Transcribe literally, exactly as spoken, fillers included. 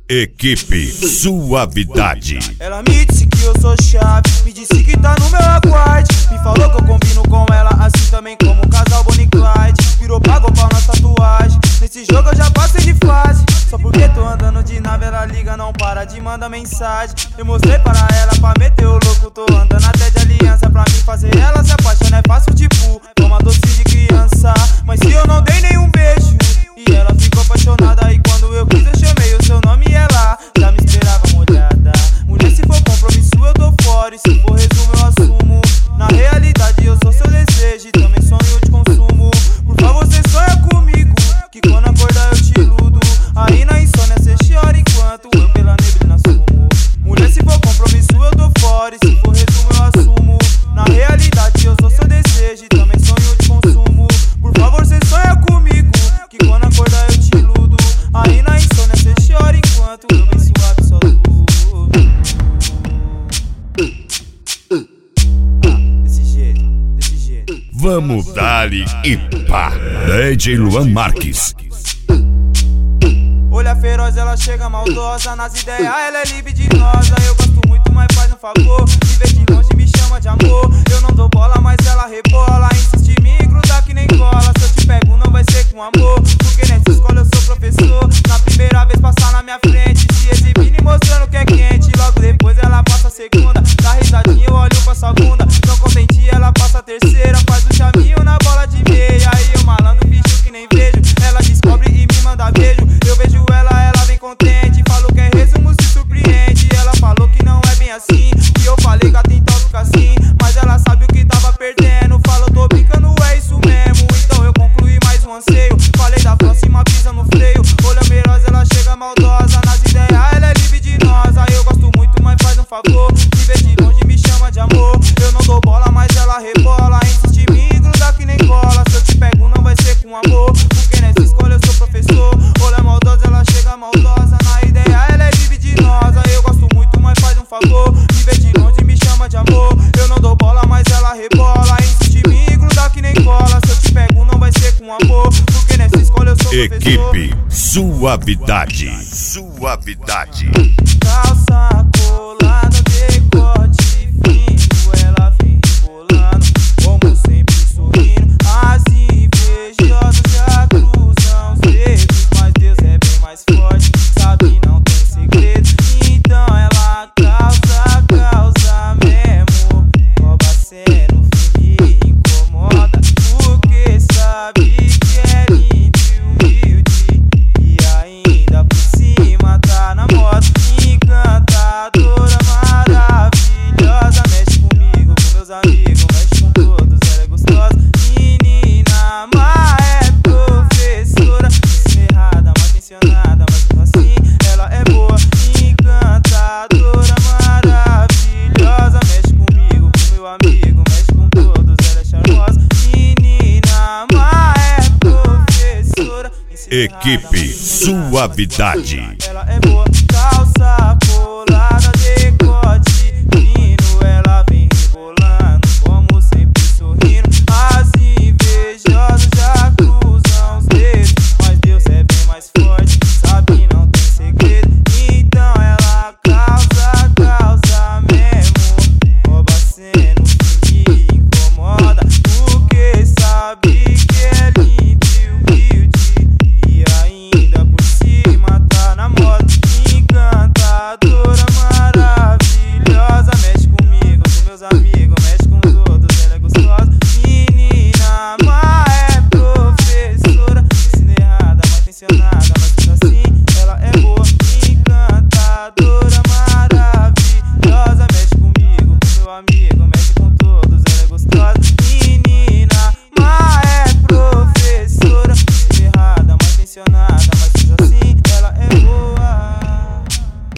Equipe Suavidade. Ela me disse que eu sou chave, me disse que tá no meu aguarde. Me falou que eu combino com ela, assim também como o casal Bonnie e Clyde. Virou pago pau nas tatuagens, nesse jogo eu já passei de fase. Só porque tô andando de nave, ela liga, não para de mandar mensagem. Eu mostrei para ela pra meter o louco, tô andando até de aliança. Pra mim fazer ela se apaixonar é fácil tipo toma doce de criança. Mas se eu não dei nenhum beijo e ela ficou apaixonada, e quando eu quis eu chamei o seu nome e ela já me esperava molhada. Mulher, se for compromisso eu tô fora, e se for resumo eu assumo. Na realidade eu sou seu desejo e também sonho de consumo. Por favor, você sonha comigo, que quando acordar eu te iludo. Aí na insônia cê chora enquanto eu pela neblina sumo. Mulher, se for compromisso eu tô fora, e se for resumo eu assumo. Na realidade eu sou seu desejo e também sonho de consumo. Por favor, você sonha comigo, que quando acordar eu te iludo. Aí na insônia cê chora enquanto eu bem suave só durmo. Ah, desse jeito, desse jeito. Vamos dar-lhe e pá. D J Luan Marques. Olha feroz, ela chega maldosa, nas ideias ela é libidinosa. Eu gosto muito, mas faz um favor, me vê de longe me chama de amor. Eu não dou bola, mas ela rebola, insiste em me grudar que nem cola. Se eu te pego não vai ser com amor, porque nessa escola eu sou professor. Na primeira vez passar na minha frente, se exibindo e mostrando que é quente. Logo depois ela passa a segunda, dá risadinha eu olho pra sua bunda. Não contente ela passa a terceira, faz o chaminho na bola de meia. Aí eu malandro, bicho que nem vejo, ela descobre e me manda beijo. Eu vejo ela, ela vem contente, falou que é resumo, se surpreende. Ela falou que não é bem assim, e eu falei gata então fica assim. Mas ela sabe o que tava perdendo, falou tô brincando, é isso mesmo. Então eu concluí mais um anseio, falei da próxima pisa no freio. Olha meroz, ela chega maldosa, nas ideias ela é libidinosa. Eu gosto muito, mas faz um favor, me vê de longe me chama de amor. Eu não dou bola, mas ela rebola, insiste em mim, gruda que nem cola. Se eu te pego não vai ser com amor, porque nessa escola eu sou professor. Olha maldosa, ela chega maldosa, na ideia ela é libidinosa. Eu gosto muito, mas faz um favor, me vê de longe me chama de amor. Eu não dou bola, mas ela rebola, insiste em mim, gruda que nem cola. Se eu te pego não vai ser com amor, porque nessa escola eu sou professor. Equipe Suavidade. Suavidade. Calça colada, decote fino, ela vem rebolando, como sempre sorrindo. As invejosas já cruzam os dedos, mas Deus é bem mais forte, sabe não tem segredo. Então ela causa, causa mesmo, rouba sendo firme e incomoda, porque sabe que é lindo e humilde, e ainda por cima tá na moda. Encantadora, maravilhosa, mexe comigo, com meus amigos, mexe com todos, ela é gostosa. Menina má, é professora, ensina errada, mal intencionada, mas mesmo assim ela é boa. Encantadora, maravilhosa, mexe comigo, com meu amigo, mexe com todos, ela é charmosa. Menina má, é professora, ensina errada, Equipe Suavidade. ela é boa. Calça